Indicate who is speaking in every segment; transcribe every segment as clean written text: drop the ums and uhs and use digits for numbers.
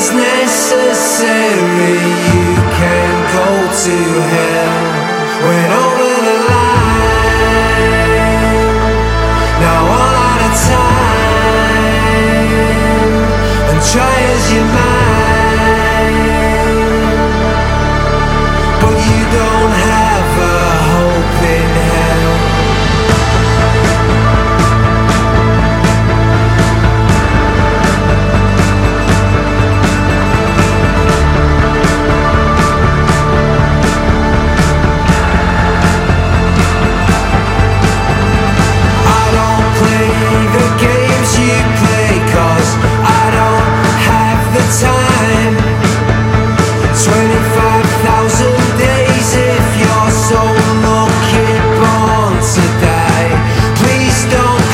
Speaker 1: necessary. You can go to hell when over the line. Now all out of time, and try as you might, but you don't have a hope in hell. Time 25,000 days if you're so lucky born to die. Please don't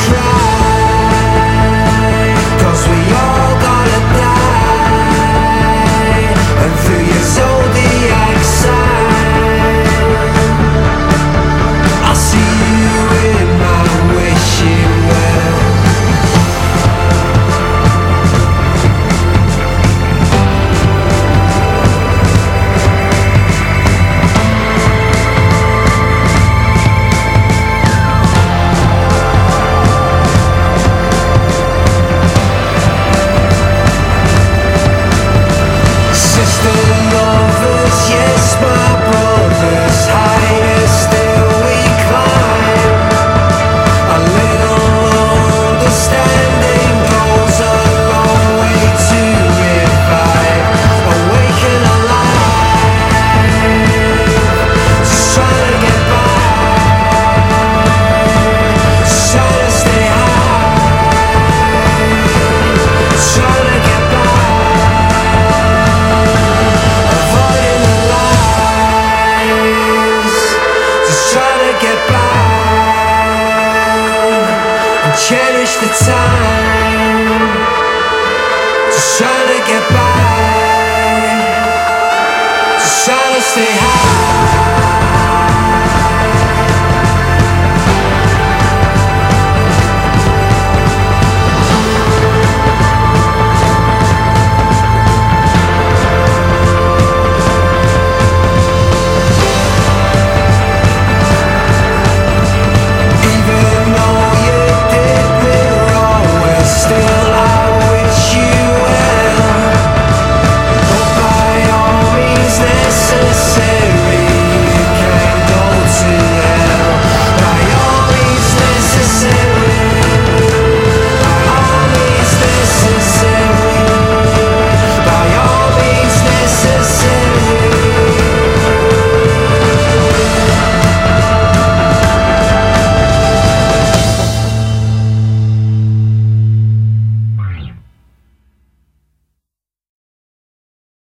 Speaker 1: cry, 'cause we all gotta die. And through your zodiac sign, I'll see you in my wishing well. Cherish the time, just trying to get by, just trying to stay high.